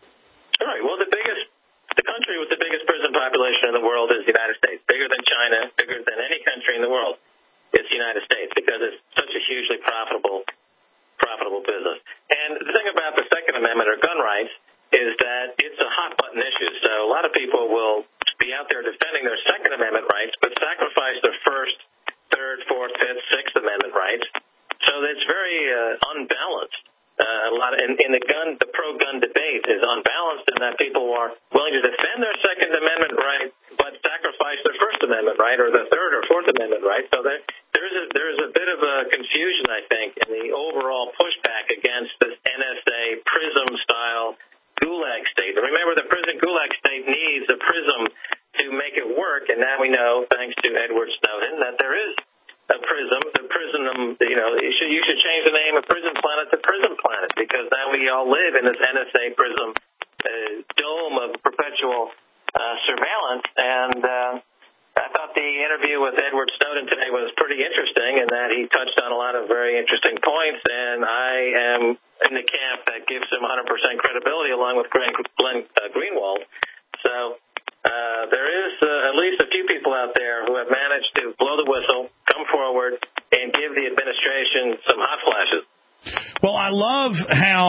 S5: All right. Well, the biggest, the country with the biggest prison population in the world is the United States. Bigger than China, bigger than any country in the world. It's the United States because it's such a hugely profitable, profitable business. And the thing about the Second Amendment or gun rights is that it's a hot button issue. So a lot of people will be out there defending their Second Amendment rights, but sacrifice their First, Third, Fourth, Fifth, Sixth Amendment rights. So it's very uh, unbalanced. Uh, a lot of, in, in the gun, the pro-gun debate is unbalanced in that people are willing to defend their Second Amendment right, but sacrifice their First Amendment right or the Third or Fourth Amendment right. So there, there is a, there is a bit of a confusion, I think, in the overall pushback against this N S A PRISM-style gulag state. And remember, the prison gulag state needs a PRISM to make it work, and now we know, thanks to Edward Snowden, that there is a PRISM. The PRISM, you know, you should, you should change the name of Prison Planet to Prison Planet, because now we all live in this N S A PRISM uh, dome of perpetual uh, surveillance. And uh, I thought the interview with Edward Snowden today was pretty interesting in that he touched on a lot of very interesting points, and I am in the camp that gives him one hundred percent credibility along with Glenn, Glenn uh, Greenwald. So Uh, there is uh, at least a few people out there who have managed to blow the whistle, come forward, and give the administration some hot flashes.
S2: Well, I love how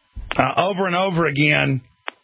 S2: uh, over and over again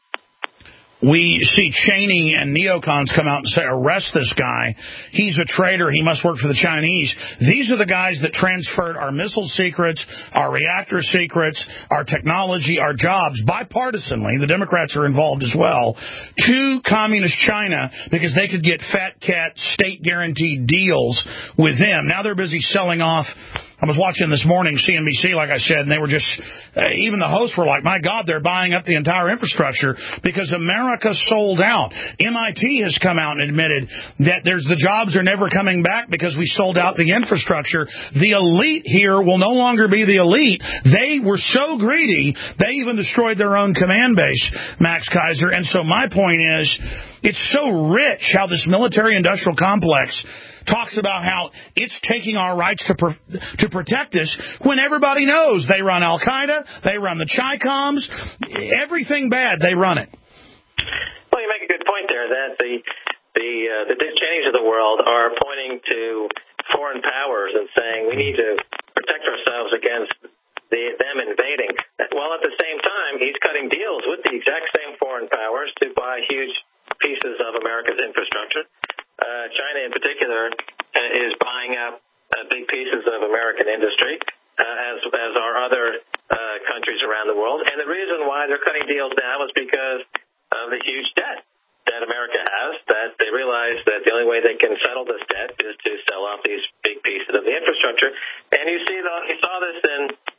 S2: we see Cheney and neocons come out and say, arrest this guy. He's a traitor. He must work for the Chinese. These are the guys that transferred our missile secrets, our reactor secrets, our technology, our jobs, bipartisanly, the Democrats are involved as well, to communist China because they could get fat cat state-guaranteed deals with them. Now they're busy selling off. I was watching this morning C N B C, like I said, and they were just, uh, even the hosts were like, my God, they're buying up the entire infrastructure because America sold out. M I T has come out and admitted that there's the jobs are never coming back because we sold out the infrastructure. The elite here will no longer be the elite. They were so greedy, they even destroyed their own command base, Max Kaiser. And so my point is, it's so rich how this military-industrial complex talks about how it's taking our rights to pr- to protect us when everybody knows they run Al-Qaeda, they run the Chi-Coms, everything bad, they run it.
S5: Well, you make a good point there that the the uh, the Dick Cheneys of the world are pointing to foreign powers and saying we need to protect ourselves against the, them invading. While at the same time, he's cutting deals with the exact same foreign powers to buy huge pieces of America's infrastructure. Uh, China, in particular, uh, is buying up uh, big pieces of American industry, uh, as as are other uh, countries around the world. And the reason why they're cutting deals now is because of the huge debt that America has, that they realize that the only way they can settle this debt is to sell off these big pieces of the infrastructure. And you see, the, you saw this in in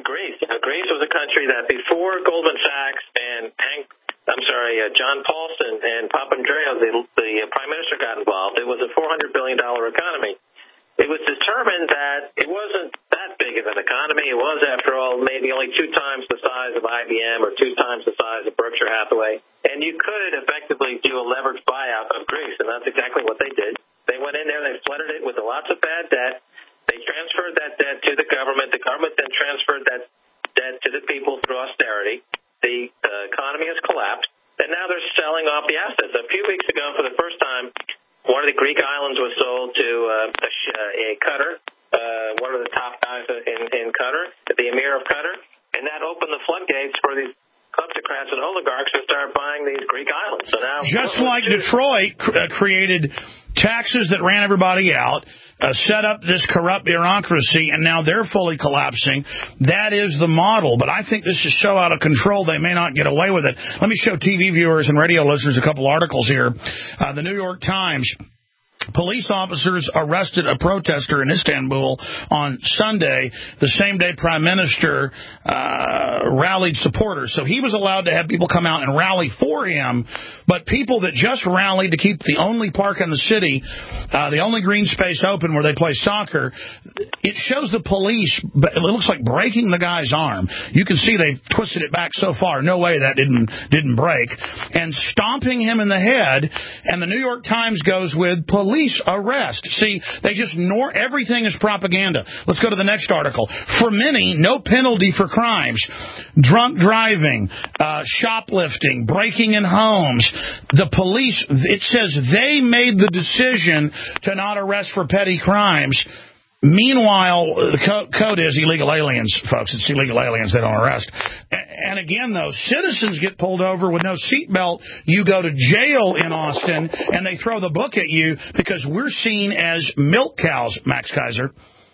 S5: in Greece. You know, Greece was a country that before Goldman Sachs and Hank, I'm sorry, uh, John Paulson and Papandreou, the, the uh, prime minister, got involved. It was a four hundred billion dollars economy. It was determined that it wasn't that big of an economy. It was, after all, maybe only two times the size of I B M or two times the size of Berkshire Hathaway. And you could effectively do a leveraged buyout of Greece, and that's exactly what they did. They went in there, they flooded it with lots of bad debt. They transferred that debt to the government. The government then transferred that debt to the people through austerity. The uh, economy has collapsed, and now they're selling off the assets. A few weeks ago, for the first time, one of the Greek islands was sold to uh, a, a Qatar, uh, one of the top guys in, in Qatar, the Emir of Qatar, and that opened the floodgates for these kleptocrats and oligarchs to start buying these Greek islands. So now,
S2: just like Detroit uh, created taxes that ran everybody out, uh, set up this corrupt bureaucracy, and now they're fully collapsing. That is the model. But I think this is so out of control, they may not get away with it. Let me show T V viewers and radio listeners a couple articles here. Uh, the New York Times. Police officers arrested a protester in Istanbul on Sunday, the same day Prime Minister uh, rallied supporters. So he was allowed to have people come out and rally for him, but people that just rallied to keep the only park in the city, uh, the only green space open where they play soccer, it shows the police, it looks like breaking the guy's arm. You can see they've twisted it back so far. No way that didn't didn't break. And stomping him in the head, and the New York Times goes with police. Police arrest. See, they just ignore everything is propaganda. Let's go to the next article. For many, no penalty for crimes. Drunk driving, uh, shoplifting, breaking in homes. The police, it says they made the decision to not arrest for petty crimes. Meanwhile, the co- code is illegal aliens, folks. It's illegal aliens. They don't arrest. And again, though, citizens get pulled over with no seatbelt. You go to jail in Austin, and they throw the book at you because we're seen as milk cows, Max Keiser.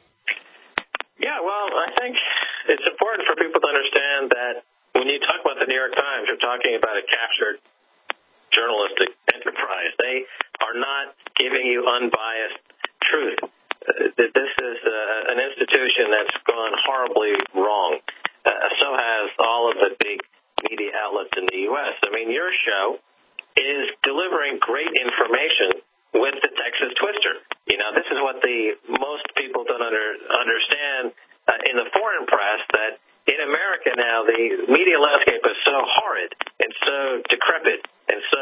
S5: Yeah, well, I think it's important for people to understand that when you talk about the New York Times, you're talking about a captured journalistic enterprise. They are not giving you unbiased truth. That this is uh, an institution that's gone horribly wrong. Uh, so has all of the big media outlets in the U S. I mean, your show is delivering great information with the Texas Twister. You know, this is what the most people don't under, understand uh, in the foreign press, that in America now the media landscape is so horrid and so decrepit and so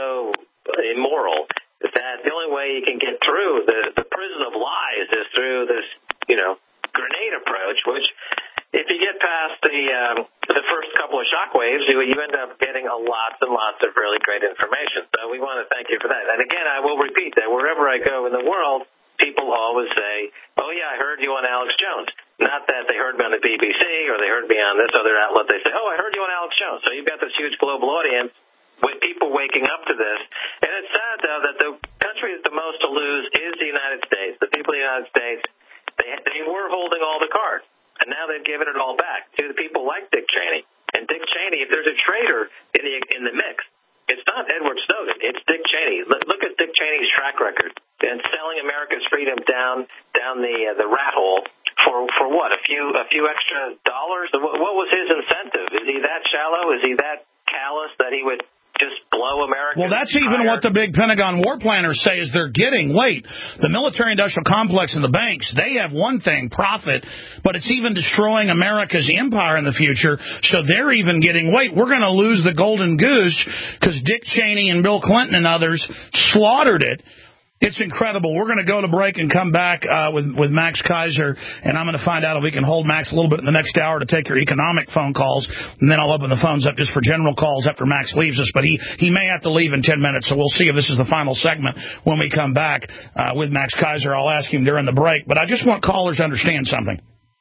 S5: immoral that the only way you can get through the, the prison of lies is through this, you know, grenade approach, which if you get past the um, the first couple of shockwaves, you, you end up getting a lots and lots of really great information. So we want to thank you for that. And again, I will repeat that wherever I go in the world, people always say, oh, yeah, I heard you on Alex Jones. Not that they heard me on the B B C or they heard me on this other outlet. They say, oh, I heard you on Alex Jones. So you've got this huge global audience with people waking up to this. And it's sad, though, that the country is the most to lose is the United States. The people of the United States, they, they were holding all the cards, and now they've given it all back to the people like Dick Cheney. And Dick Cheney, if there's a traitor in the in the mix, it's not Edward Snowden. It's Dick Cheney. Look, look at Dick Cheney's track record and selling America's freedom down down the uh, the rat hole for for what? A few a few extra dollars? What, what was his incentive? Is he that shallow? Is he that callous that he would just blow America?
S2: Well, that's even what the big Pentagon war planners say is they're getting. Wait, the military-industrial complex and the banks, they have one thing, profit, but it's even destroying America's empire in the future, so they're even getting, wait, we're going to lose the golden goose because Dick Cheney and Bill Clinton and others slaughtered it. It's incredible. We're going to go to break and come back uh, with, with Max Keiser, and I'm going to find out if we can hold Max a little bit in the next hour to take your economic phone calls, and then I'll open the phones up just for general calls after Max leaves us. But he, he may have to leave in ten minutes, so we'll see if this is the final segment when we come back uh, with Max Keiser. I'll ask him during the break, but I just want callers to understand something.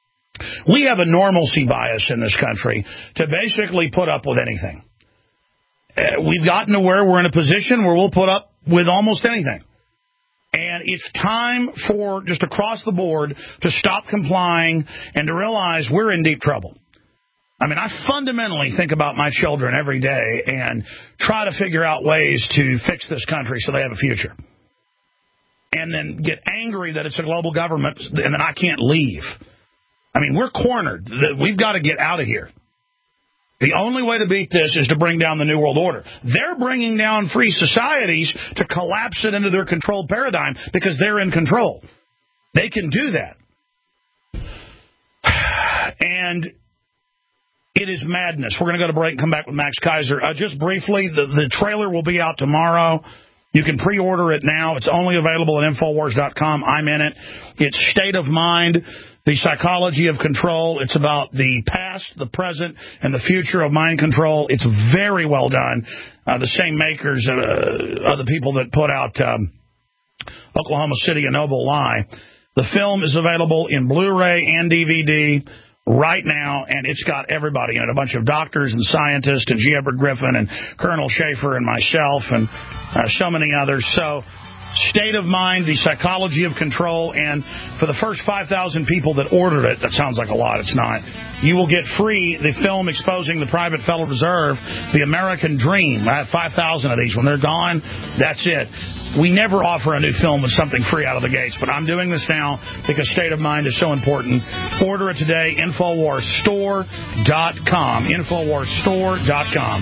S2: We have a normalcy bias in this country to basically put up with anything. Uh, we've gotten to where we're in a position where we'll put up with almost anything. And it's time for, just across the board, to stop complying and to realize we're in deep trouble. I mean, I fundamentally think about my children every day and try to figure out ways to fix this country so they have a future. And then get angry that it's a global government and that I can't leave. I mean, we're cornered. We've got to get out of here. The only way to beat this is to bring down the New World Order. They're bringing down free societies to collapse it into their controlled paradigm because they're in control. They can do that. And it is madness. We're going to go to break and come back with Max Keiser. Uh, just briefly, the, the trailer will be out tomorrow. You can pre-order it now. It's only available at Infowars dot com. I'm in it. It's State of Mind, the Psychology of Control. It's about the past, the present, and the future of mind control. It's very well done. Uh, the same makers uh, are the people that put out um, Oklahoma City, A Noble Lie. The film is available in Blu-ray and D V D right now, and it's got everybody in it, a bunch of doctors and scientists and G. Edward Griffin and Colonel Schaefer and myself and uh, so many others. So State of Mind, the Psychology of Control, and for the first five thousand people that ordered it, that sounds like a lot, it's not, you will get free the film exposing the Private Federal Reserve, The American Dream. I have five thousand of these. When they're gone, that's it. We never offer a new film with something free out of the gates, but I'm doing this now because State of Mind is so important. Order it today, Infowars Store dot com. Infowars Store dot com.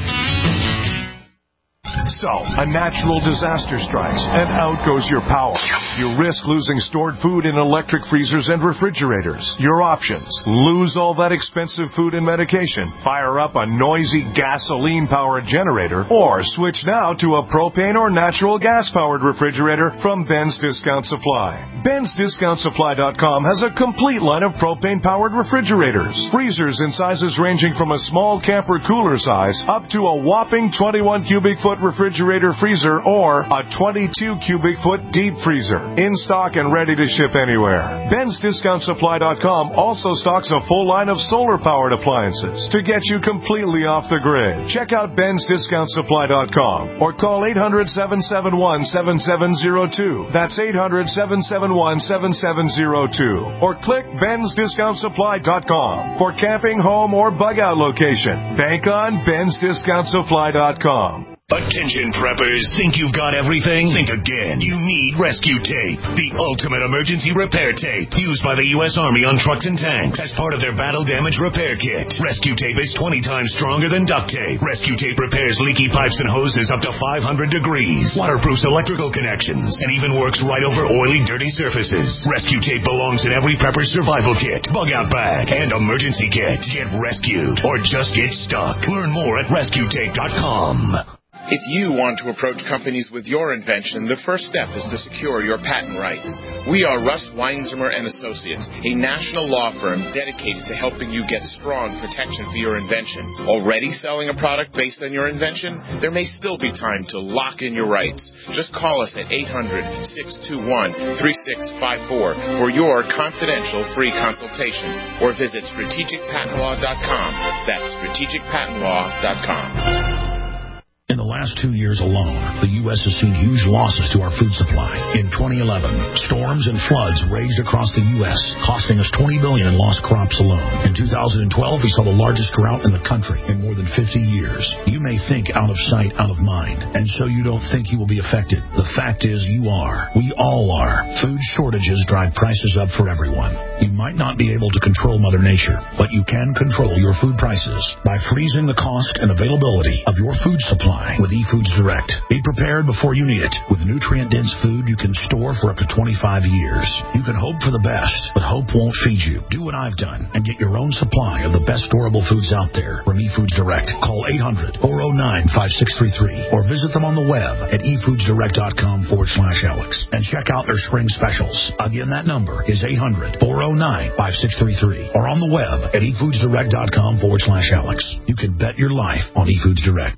S13: So, a natural disaster strikes, and out goes your power. You risk losing stored food in electric freezers and refrigerators. Your options: lose all that expensive food and medication, fire up a noisy gasoline-powered generator, or switch now to a propane or natural gas-powered refrigerator from Ben's Discount Supply. Ben's Discount Supply dot com has a complete line of propane-powered refrigerators. Freezers in sizes ranging from a small camper cooler size up to a whopping twenty-one cubic foot refrigerator freezer or a twenty-two cubic foot deep freezer. In stock and ready to ship anywhere. Ben's Discount Supply dot com also stocks a full line of solar-powered appliances to get you completely off the grid. Check out Ben's Discount Supply dot com or call eight hundred, seven seven one, seven seven zero two. That's eight hundred, seven seven one, seven seven zero two. Or click Ben's Discount Supply dot com for camping, home, or bug-out location. Bank on Ben's Discount Supply dot com.
S14: Attention preppers, think you've got everything? Think again. You need Rescue Tape, the ultimate emergency repair tape used by the U S Army on trucks and tanks as part of their battle damage repair kit. Rescue Tape is twenty times stronger than duct tape. Rescue Tape repairs leaky pipes and hoses up to five hundred degrees, waterproofs electrical connections, and even works right over oily, dirty surfaces. Rescue Tape belongs in every prepper's survival kit, bug-out bag, and emergency kit. Get rescued or just get stuck. Learn more at rescue tape dot com.
S15: If you want to approach companies with your invention, the first step is to secure your patent rights. We are Russ Weinzimmer and Associates, a national law firm dedicated to helping you get strong protection for your invention. Already selling a product based on your invention? There may still be time to lock in your rights. Just call us at eight hundred, six two one, three six five four for your confidential free consultation, or visit strategic patent law dot com. That's strategic patent law dot com.
S2: In the last two years alone, the U S has seen huge losses to our food supply. In twenty eleven, storms and floods raged across the U S, costing us twenty billion dollars in lost crops alone. In two thousand twelve, we saw the largest drought in the country in more than fifty years. You may think out of sight, out of mind, and so you don't think you will be affected. The fact is you are. We all are. Food shortages drive prices up for everyone. You might not be able to control Mother Nature, but you can control your food prices by freezing the cost and availability of your food supply with eFoods Direct. Be prepared before you need it. With nutrient-dense food you can store for up to twenty-five years. You can hope for the best, but hope won't feed you. Do what I've done and get your own supply of the best storable foods out there from eFoods Direct. Call eight hundred, four oh nine, five six three three or visit them on the web at efoods direct dot com forward slash Alex and check out their spring specials. Again, that number is eight hundred, four oh nine, five six three three or on the web at efoods direct dot com forward slash Alex. You can bet your life on eFoods Direct.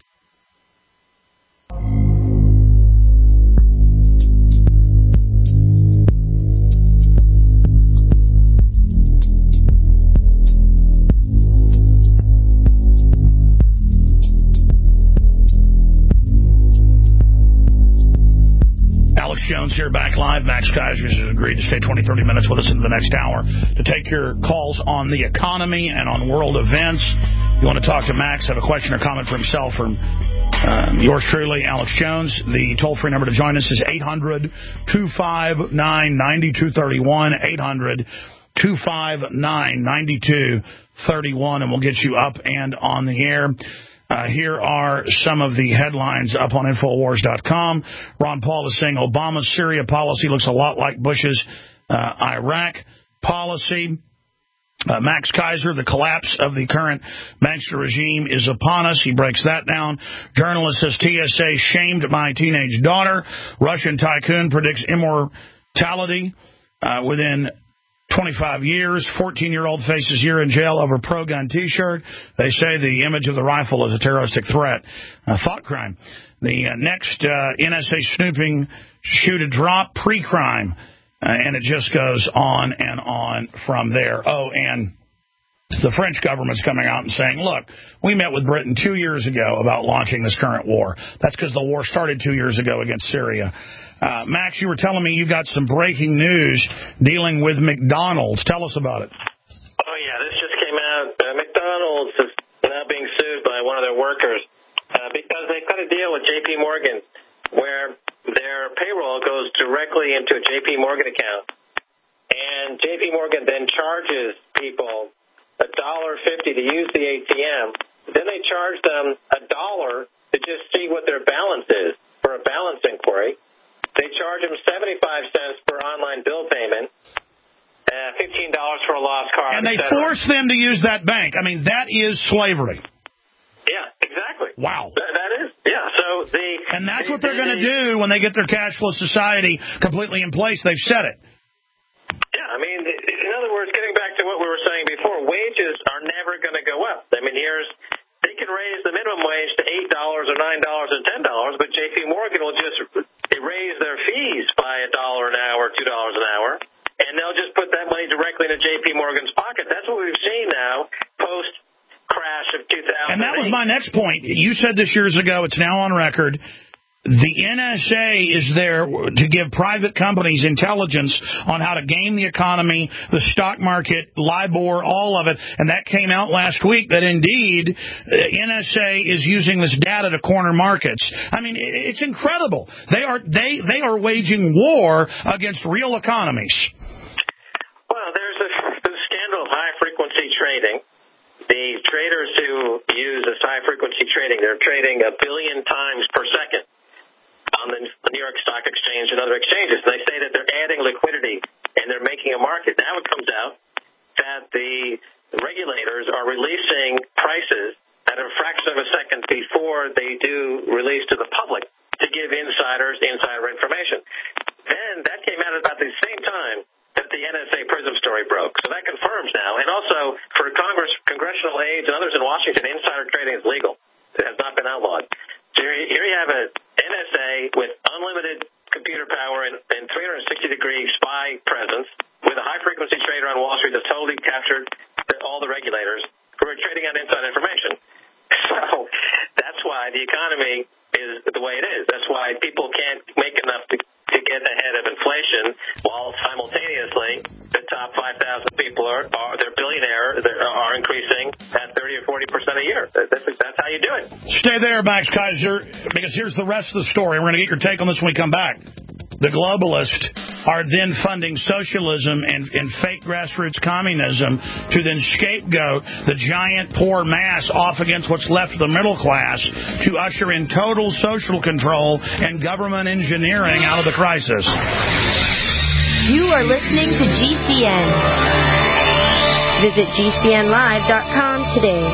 S2: Alex Jones here, back live. Max Keiser has agreed to stay twenty, thirty minutes with us into the next hour to take your calls on the economy and on world events. You want to talk to Max, have a question or comment for himself, or um, yours truly, Alex Jones. The toll-free number to join us is eight hundred, two five nine, nine two three one, eight hundred, two five nine, nine two three one, and we'll get you up and on the air. Uh, here are some of the headlines up on Infowars dot com. Ron Paul is saying Obama's Syria policy looks a lot like Bush's uh, Iraq policy. Uh, Max Kaiser, the collapse of the current Bankster regime is upon us. He breaks that down. Journalist says T S A shamed my teenage daughter. Russian tycoon predicts immortality uh, within twenty-five years. fourteen-year-old faces year in jail over pro-gun T-shirt. They say the image of the rifle is a terroristic threat. A thought crime. The uh, next uh, N S A snooping shoot a drop pre-crime. Uh, and it just goes on and on from there. Oh, and the French government's coming out and saying, look, we met with Britain two years ago about launching this current war. That's because the war started two years ago against Syria. Uh, Max, you were telling me you got some breaking news dealing with McDonald's. Tell us about it.
S5: Oh, yeah, this just came out. Uh, McDonald's is now being sued by one of their workers uh, because they cut a deal with J P Morgan where their payroll goes directly into a J P Morgan account. And J P Morgan then charges people one dollar fifty to use the A T M. Then they charge them a dollar to just see what their balance is for a balance inquiry. They charge them seventy-five cents per online bill payment, uh, fifteen dollars for a lost card.
S2: And they force them to use that bank. I mean, that is slavery.
S5: Yeah, exactly.
S2: Wow.
S5: That, that is, yeah. So the
S2: and that's
S5: the,
S2: what they're
S5: the,
S2: going to do when they get their cashless society completely in place. They've said it.
S5: Yeah, I mean, in other words, getting back to what we were saying before, wages are never going to go up. I mean, here's they can raise the minimum wage to eight dollars or nine dollars or ten dollars, but J P Morgan will just raise their fees by a dollar an hour, two dollars an hour, and they'll just put that money directly into J P Morgan's pocket. That's what we've seen now post. Crash of two thousand eight.
S2: And that was my next point. You said this years ago. It's now on record. The N S A is there to give private companies intelligence on how to game the economy, the stock market, LIBOR, all of it. And that came out last week that indeed N S A is using this data to corner markets. I mean, it's incredible. They are they they are waging war against real economies.
S5: Well, there's a, a scandal of high frequency trading. The traders who use this high-frequency trading, they're trading a billion times per second on the New York Stock Exchange and other exchanges. And they say that they're adding liquidity and they're making a market. Now it comes out that the regulators are releasing prices at a fraction of a second before they do release to the public to give insiders insider information. Then that came out at about the same time that the N S A PRISM story broke. So that confirms now. And also, for Congress, congressional aides and others in Washington, insider trading is legal. It has not been outlawed. So here, here you have an N S A with unlimited computer power and, and three hundred sixty degree spy presence with a high-frequency trader on Wall Street that's totally captured the, all the regulators who are trading on inside information. So that's why the economy is the way it is. That's why people can't make enough to to get ahead of inflation, while simultaneously the top five thousand people are, are they're billionaire, they are increasing at thirty or forty percent a year. That's, that's how you do it.
S2: Stay there, Max Kaiser, because here's the rest of the story. We're going to get your take on this when we come back. The globalists are then funding socialism and, and fake grassroots communism to then scapegoat the giant poor mass off against what's left of the middle class to usher in total social control and government engineering out of the crisis.
S16: You are listening to G C N. Visit G C N live dot com today.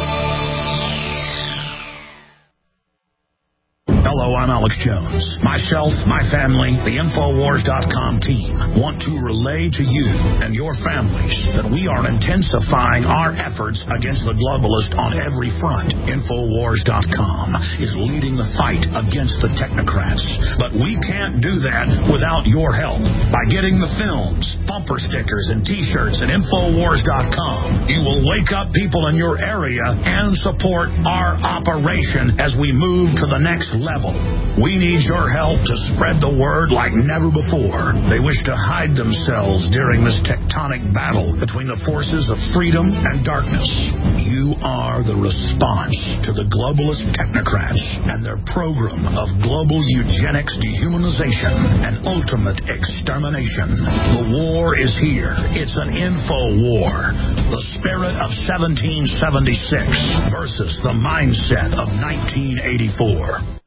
S2: Hello, I'm Alex Jones. Myself, my family, the Infowars dot com team want to relay to you and your families that we are intensifying our efforts against the globalist on every front. Infowars dot com is leading the fight against the technocrats. But we can't do that without your help. By getting the films, bumper stickers, and T-shirts at Infowars dot com, you will wake up people in your area and support our operation as we move to the next level. devil. We need your help to spread the word like never before. They wish to hide themselves during this tectonic battle between the forces of freedom and darkness. You are the response to the globalist technocrats and their program of global eugenics, dehumanization, and ultimate extermination. The war is here. It's an info war. The spirit of seventeen seventy-six versus the mindset of nineteen eighty-four.